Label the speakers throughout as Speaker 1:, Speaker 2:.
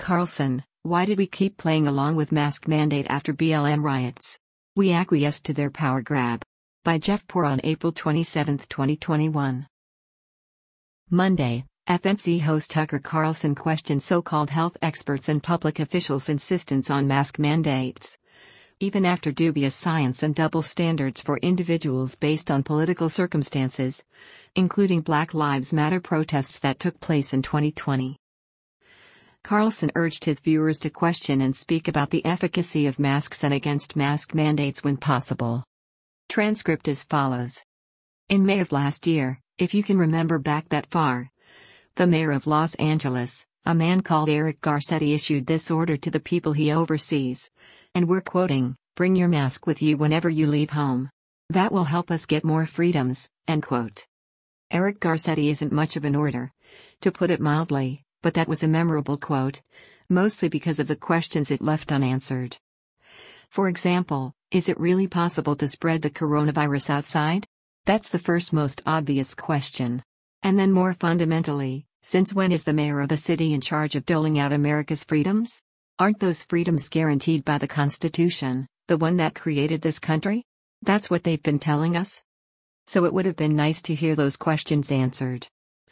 Speaker 1: Carlson, why did we keep playing along with mask mandate after BLM riots? We acquiesced to their power grab. By Jeff Poor on April 27, 2021. Monday, FNC host Tucker Carlson questioned so-called health experts and public officials' insistence on mask mandates. Even after dubious science and double standards for individuals based on political circumstances, including Black Lives Matter protests that took place in 2020. Carlson urged his viewers to question and speak about the efficacy of masks and against mask mandates when possible. Transcript as follows. In May of last year, if you can remember back that far, the mayor of Los Angeles, a man called Eric Garcetti, issued this order to the people he oversees. And we're quoting, "Bring your mask with you whenever you leave home. That will help us get more freedoms," end quote. Eric Garcetti isn't much of an orator, to put it mildly, but that was a memorable quote, mostly because of the questions it left unanswered. For example, is it really possible to spread the coronavirus outside? That's the first most obvious question. And then more fundamentally, since when is the mayor of a city in charge of doling out America's freedoms? Aren't those freedoms guaranteed by the Constitution, the one that created this country? That's what they've been telling us. So it would have been nice to hear those questions answered.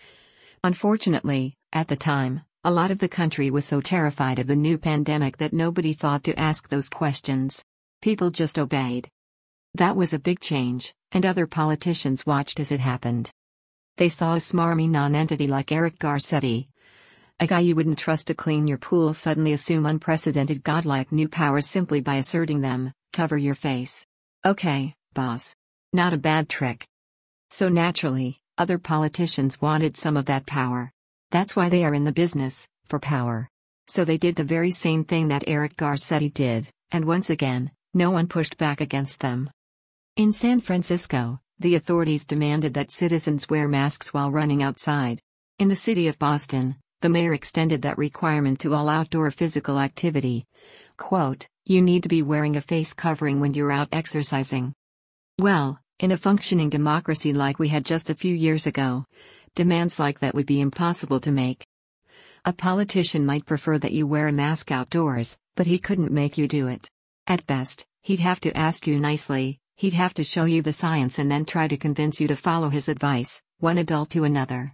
Speaker 1: Unfortunately, at the time, a lot of the country was so terrified of the new pandemic that nobody thought to ask those questions. People just obeyed. That was a big change, and other politicians watched as it happened. They saw a smarmy non-entity like Eric Garcetti, a guy you wouldn't trust to clean your pool, suddenly assume unprecedented godlike new powers simply by asserting them. Cover your face. Okay, boss. Not a bad trick. So naturally, other politicians wanted some of that power. That's why they are in the business, for power. So they did the very same thing that Eric Garcetti did, and once again, no one pushed back against them. In San Francisco, the authorities demanded that citizens wear masks while running outside. In the city of Boston, the mayor extended that requirement to all outdoor physical activity. Quote, "You need to be wearing a face covering when you're out exercising." Well, in a functioning democracy like we had just a few years ago, demands like that would be impossible to make. A politician might prefer that you wear a mask outdoors, but he couldn't make you do it. At best, he'd have to ask you nicely, he'd have to show you the science and then try to convince you to follow his advice, one adult to another.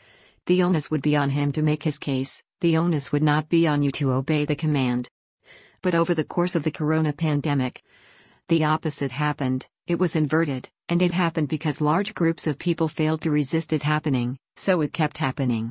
Speaker 1: The onus would be on him to make his case, the onus would not be on you to obey the command. But over the course of the corona pandemic, the opposite happened. It was inverted, and it happened because large groups of people failed to resist it happening, so it kept happening.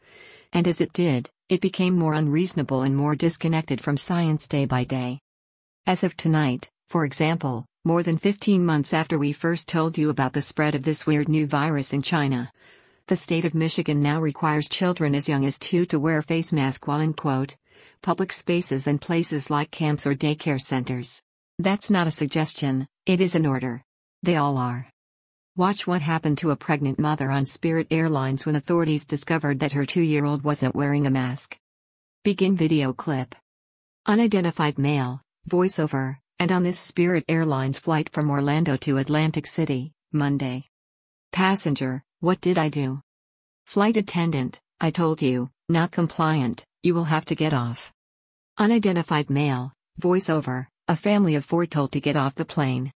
Speaker 1: And as it did, it became more unreasonable and more disconnected from science day by day. As of tonight, for example, more than 15 months after we first told you about the spread of this weird new virus in China, the state of Michigan now requires children as young as 2 to wear a face mask while in quote, public spaces and places like camps or daycare centers. That's not a suggestion, it is an order. They all are. Watch what happened to a pregnant mother on Spirit Airlines when authorities discovered that her 2-year-old wasn't wearing a mask. Begin video clip. Unidentified male, voiceover, and on this Spirit Airlines flight from Orlando to Atlantic City, Monday. Passenger, what did I do? Flight attendant, I told you, not compliant, you will have to get off. Unidentified male, voiceover, a family of 4 told to get off the plane.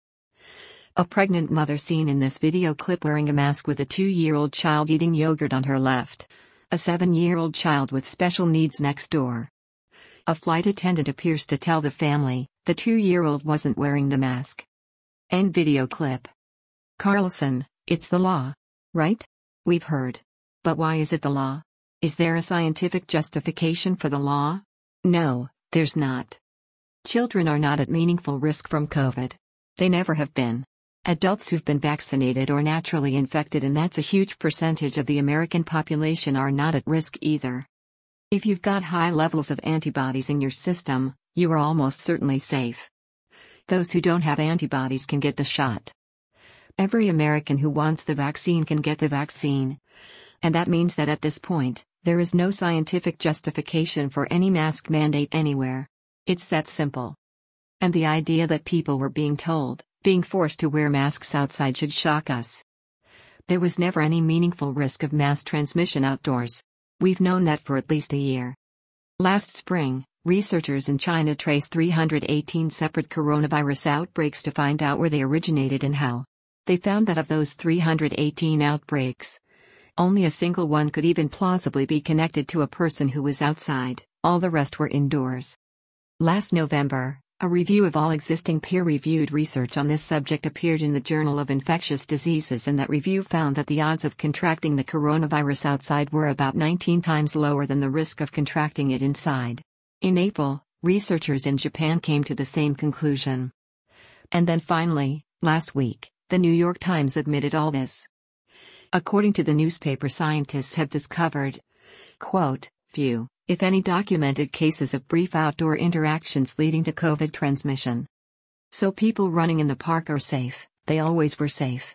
Speaker 1: A pregnant mother seen in this video clip wearing a mask with a 2-year-old child eating yogurt on her left. A 7-year-old child with special needs next door. A flight attendant appears to tell the family, the 2-year-old wasn't wearing the mask. End video clip. Carlson, it's the law. Right? We've heard. But why is it the law? Is there a scientific justification for the law? No, there's not. Children are not at meaningful risk from COVID. They never have been. Adults who've been vaccinated or naturally infected, and that's a huge percentage of the American population, are not at risk either. If you've got high levels of antibodies in your system, you are almost certainly safe. Those who don't have antibodies can get the shot. Every American who wants the vaccine can get the vaccine. And that means that at this point, there is no scientific justification for any mask mandate anywhere. It's that simple. And the idea that people were being forced to wear masks outside should shock us. There was never any meaningful risk of mass transmission outdoors. We've known that for at least a year. Last spring, researchers in China traced 318 separate coronavirus outbreaks to find out where they originated and how. They found that of those 318 outbreaks, only a single one could even plausibly be connected to a person who was outside, all the rest were indoors. Last November, a review of all existing peer-reviewed research on this subject appeared in the Journal of Infectious Diseases, and that review found that the odds of contracting the coronavirus outside were about 19 times lower than the risk of contracting it inside. In April, researchers in Japan came to the same conclusion. And then finally, last week, the New York Times admitted all this. According to the newspaper, scientists have discovered, quote, few, if any, documented cases of brief outdoor interactions leading to COVID transmission. So people running in the park are safe, they always were safe.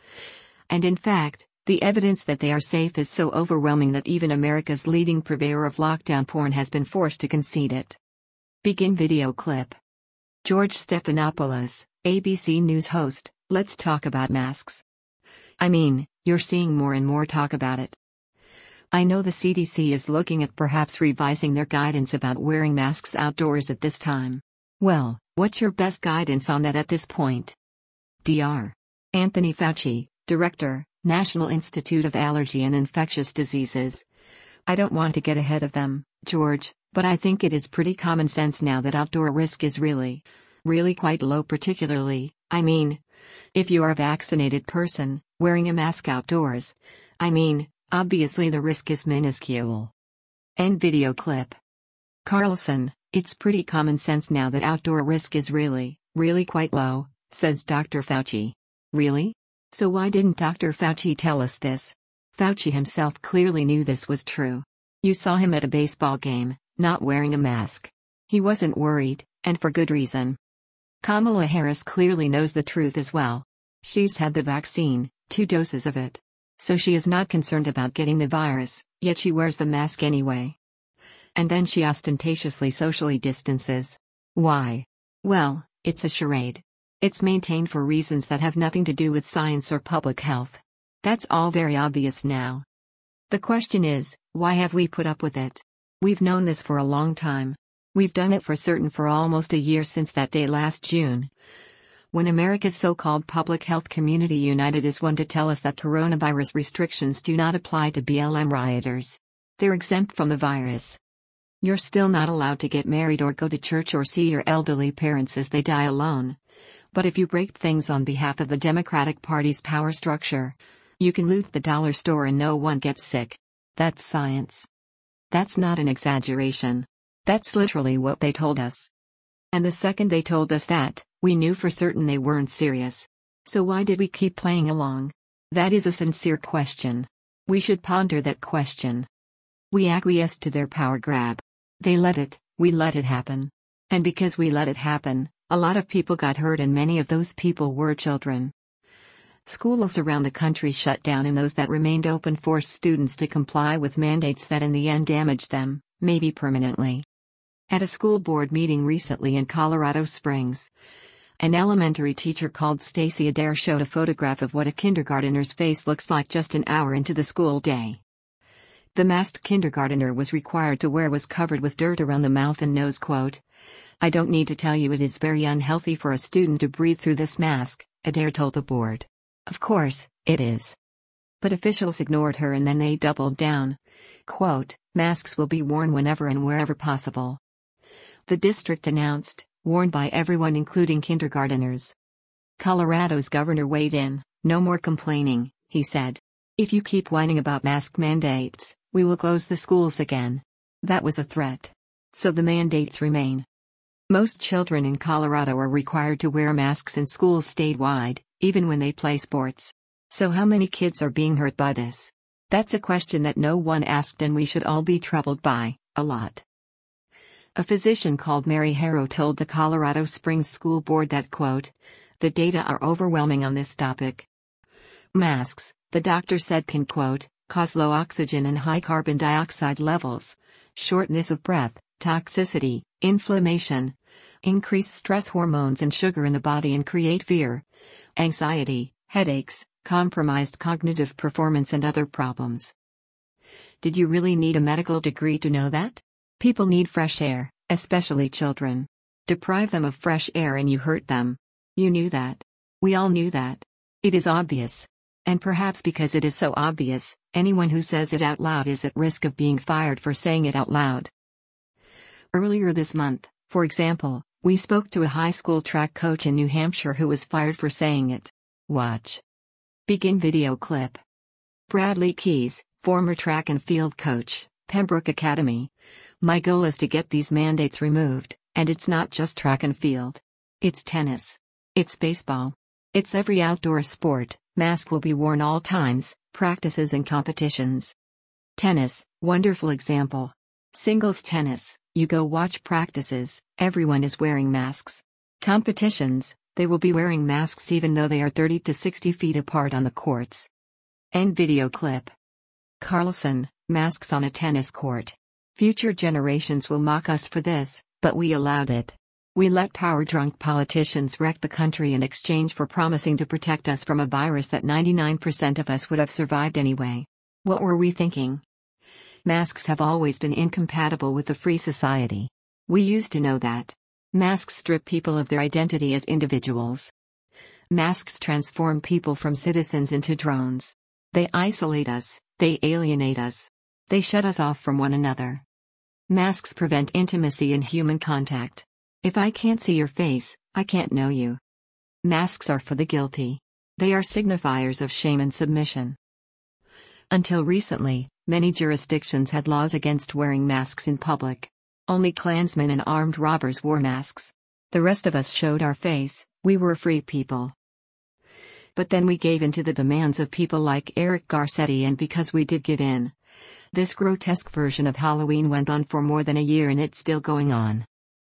Speaker 1: And in fact, the evidence that they are safe is so overwhelming that even America's leading purveyor of lockdown porn has been forced to concede it. Begin video clip. George Stephanopoulos, ABC News host, let's talk about masks. I mean, you're seeing more and more talk about it. I know the CDC is looking at perhaps revising their guidance about wearing masks outdoors at this time. Well, what's your best guidance on that at this point? Dr. Anthony Fauci, Director, National Institute of Allergy and Infectious Diseases. I don't want to get ahead of them, George, but I think it is pretty common sense now that outdoor risk is really quite low, particularly, I mean, if you are a vaccinated person, wearing a mask outdoors. I mean, obviously the risk is minuscule. End video clip. Carlson, it's pretty common sense now that outdoor risk is really quite low, says Dr. Fauci. Really? So why didn't Dr. Fauci tell us this? Fauci himself clearly knew this was true. You saw him at a baseball game, not wearing a mask. He wasn't worried, and for good reason. Kamala Harris clearly knows the truth as well. She's had the vaccine, 2 doses of it. So she is not concerned about getting the virus, yet she wears the mask anyway. And then she ostentatiously socially distances. Why? Well, it's a charade. It's maintained for reasons that have nothing to do with science or public health. That's all very obvious now. The question is, why have we put up with it? We've known this for a long time. We've done it for certain for almost a year, since that day last June, when America's so-called public health community united as one to tell us that coronavirus restrictions do not apply to BLM rioters. They're exempt from the virus. You're still not allowed to get married or go to church or see your elderly parents as they die alone. But if you break things on behalf of the Democratic Party's power structure, you can loot the dollar store and no one gets sick. That's science. That's not an exaggeration. That's literally what they told us. And the second they told us that, we knew for certain they weren't serious. So why did we keep playing along? That is a sincere question. We should ponder that question. We acquiesced to their power grab. They let it, we let it happen. And because we let it happen, a lot of people got hurt, and many of those people were children. Schools around the country shut down, and those that remained open forced students to comply with mandates that in the end damaged them, maybe permanently. At a school board meeting recently in Colorado Springs, an elementary teacher called Stacy Adair showed a photograph of what a kindergartner's face looks like just an hour into the school day. The masked kindergartner was required to wear was covered with dirt around the mouth and nose. Quote, I don't need to tell you it is very unhealthy for a student to breathe through this mask, Adair told the board. Of course, it is. But officials ignored her, and then they doubled down. Quote, masks will be worn whenever and wherever possible. The district announced, worn by everyone including kindergartners. Colorado's governor weighed in. No more complaining, he said. If you keep whining about mask mandates, we will close the schools again. That was a threat. So the mandates remain. Most children in Colorado are required to wear masks in schools statewide, even when they play sports. So how many kids are being hurt by this? That's a question that no one asked, and we should all be troubled by, a lot. A physician called Mary Harrow told the Colorado Springs School Board that, quote, the data are overwhelming on this topic. Masks, the doctor said, can, quote, cause low oxygen and high carbon dioxide levels, shortness of breath, toxicity, inflammation, increased stress hormones and sugar in the body, and create fear, anxiety, headaches, compromised cognitive performance, and other problems. Did you really need a medical degree to know that? People need fresh air, especially children. Deprive them of fresh air and you hurt them. You knew that. We all knew that. It is obvious. And perhaps because it is so obvious, anyone who says it out loud is at risk of being fired for saying it out loud. Earlier this month, for example, we spoke to a high school track coach in New Hampshire who was fired for saying it. Watch. Begin video clip. Bradley Keys, former track and field coach, Pembroke Academy. My goal is to get these mandates removed, and it's not just track and field. It's tennis. It's baseball. It's every outdoor sport. Mask will be worn all times, practices and competitions. Tennis, wonderful example. Singles tennis, you go watch practices, everyone is wearing masks. Competitions, they will be wearing masks even though they are 30 to 60 feet apart on the courts. End video clip. Carlson, masks on a tennis court. Future generations will mock us for this, but we allowed it. We let power-drunk politicians wreck the country in exchange for promising to protect us from a virus that 99% of us would have survived anyway. What were we thinking? Masks have always been incompatible with the free society. We used to know that. Masks strip people of their identity as individuals. Masks transform people from citizens into drones. They isolate us, they alienate us. They shut us off from one another. Masks prevent intimacy and human contact. If I can't see your face, I can't know you. Masks are for the guilty. They are signifiers of shame and submission. Until recently, many jurisdictions had laws against wearing masks in public. Only Klansmen and armed robbers wore masks. The rest of us showed our face, we were free people. But then we gave in to the demands of people like Eric Garcetti, and because we did give in, this grotesque version of Halloween went on for more than a year and it's still going on.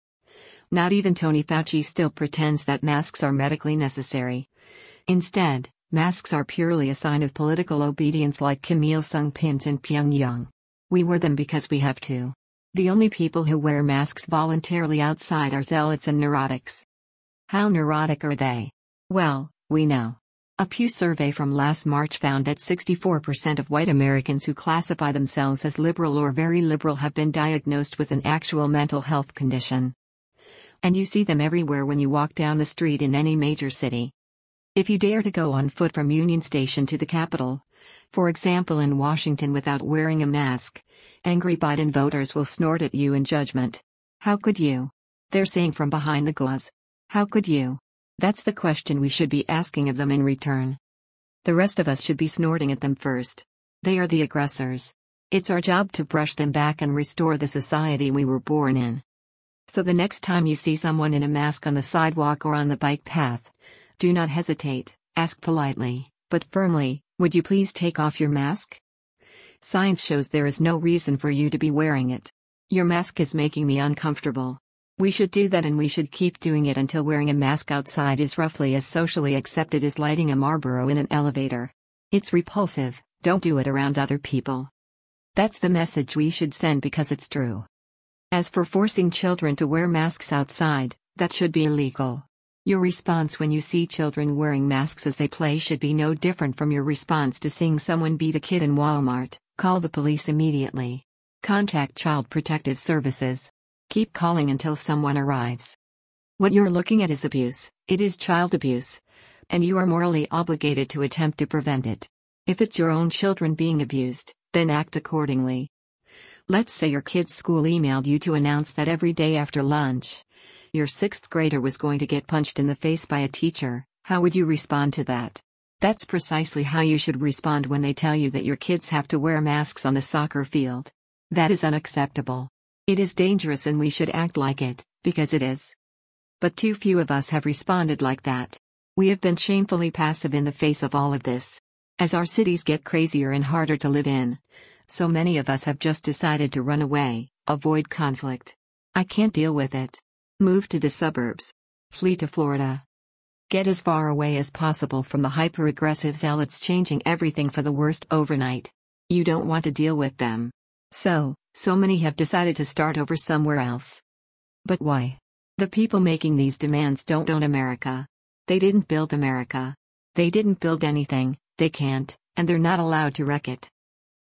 Speaker 1: Not even Tony Fauci still pretends that masks are medically necessary. Instead, masks are purely a sign of political obedience, like Kim Il-sung pins in Pyongyang. We wear them because we have to. The only people who wear masks voluntarily outside are zealots and neurotics. How neurotic are they? Well, we know. A Pew survey from last March found that 64% of white Americans who classify themselves as liberal or very liberal have been diagnosed with an actual mental health condition. And you see them everywhere when you walk down the street in any major city. If you dare to go on foot from Union Station to the Capitol, for example in Washington, without wearing a mask, angry Biden voters will snort at you in judgment. How could you? They're saying from behind the gauze. How could you? That's the question we should be asking of them in return. The rest of us should be snorting at them first. They are the aggressors. It's our job to brush them back and restore the society we were born in. So the next time you see someone in a mask on the sidewalk or on the bike path, do not hesitate, ask politely, but firmly, would you please take off your mask? Science shows there is no reason for you to be wearing it. Your mask is making me uncomfortable. We should do that, and we should keep doing it until wearing a mask outside is roughly as socially accepted as lighting a Marlboro in an elevator. It's repulsive, don't do it around other people. That's the message we should send, because it's true. As for forcing children to wear masks outside, that should be illegal. Your response when you see children wearing masks as they play should be no different from your response to seeing someone beat a kid in Walmart. Call the police immediately. Contact Child Protective Services. Keep calling until someone arrives. What you're looking at is abuse, it is child abuse. And you are morally obligated to attempt to prevent it. If it's your own children being abused, then act accordingly. Let's say your kid's school emailed you to announce that every day after lunch, your 6th grader was going to get punched in the face by a teacher. How would you respond to that? That's precisely how you should respond when they tell you that your kids have to wear masks on the soccer field. That is unacceptable. It is dangerous, and we should act like it, because it is. But too few of us have responded like that. We have been shamefully passive in the face of all of this. As our cities get crazier and harder to live in, so many of us have just decided to run away, avoid conflict. I can't deal with it. Move to the suburbs. Flee to Florida. Get as far away as possible from the hyper-aggressive zealots changing everything for the worst overnight. You don't want to deal with them. So many have decided to start over somewhere else. But why? The people making these demands don't own America. They didn't build America. They didn't build anything, they can't, and they're not allowed to wreck it.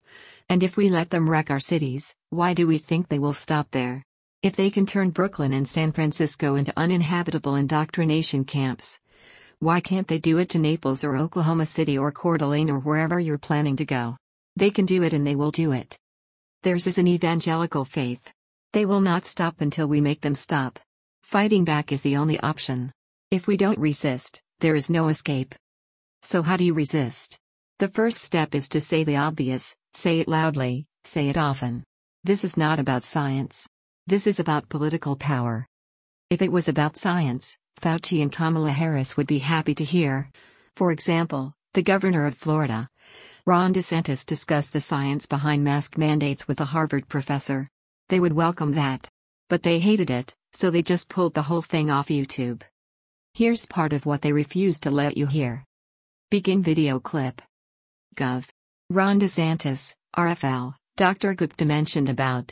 Speaker 1: And if we let them wreck our cities, why do we think they will stop there? If they can turn Brooklyn and San Francisco into uninhabitable indoctrination camps, why can't they do it to Naples or Oklahoma City or Coeur d'Alene or wherever you're planning to go? They can do it and they will do it. Theirs is an evangelical faith. They will not stop until we make them stop. Fighting back is the only option. If we don't resist, there is no escape. So how do you resist? The first step is to say the obvious, say it loudly, say it often. This is not about science. This is about political power. If it was about science, Fauci and Kamala Harris would be happy to hear. For example, the governor of Florida, Ron DeSantis, discussed the science behind mask mandates with a Harvard professor. They would welcome that. But they hated it, so they just pulled the whole thing off YouTube. Here's part of what they refused to let you hear. Begin video clip. Gov. Ron DeSantis, RFL, Dr. Gupta mentioned about,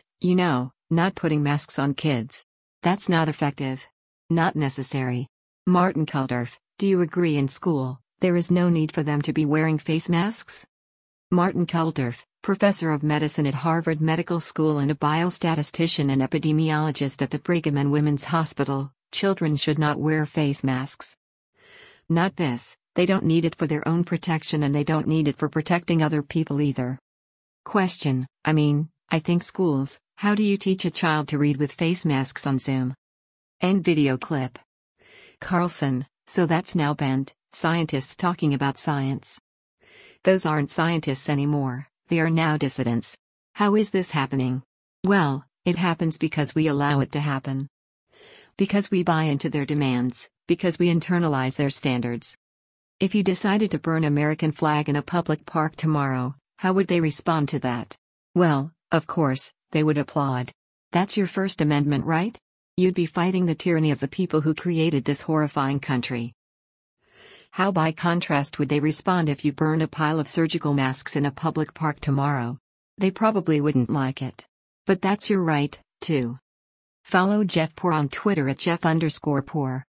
Speaker 1: not putting masks on kids. That's not effective. Not necessary. Martin Kulldorff, do you agree in school, there is no need for them to be wearing face masks? Martin Kulldorff, professor of medicine at Harvard Medical School and a biostatistician and epidemiologist at the Brigham and Women's Hospital, children should not wear face masks. Not this, they don't need it for their own protection and they don't need it for protecting other people either. Question, I think schools, how do you teach a child to read with face masks on Zoom? End video clip. Carlson, so that's now banned, scientists talking about science. Those aren't scientists anymore, they are now dissidents. How is this happening? Well, it happens because we allow it to happen. Because we buy into their demands, because we internalize their standards. If you decided to burn American flag in a public park tomorrow, how would they respond to that? Well, of course, they would applaud. That's your First Amendment right? You'd be fighting the tyranny of the people who created this horrifying country. How by contrast would they respond if you burned a pile of surgical masks in a public park tomorrow? They probably wouldn't like it. But that's your right, too. Follow Jeff Poor on Twitter at Jeff_Poor.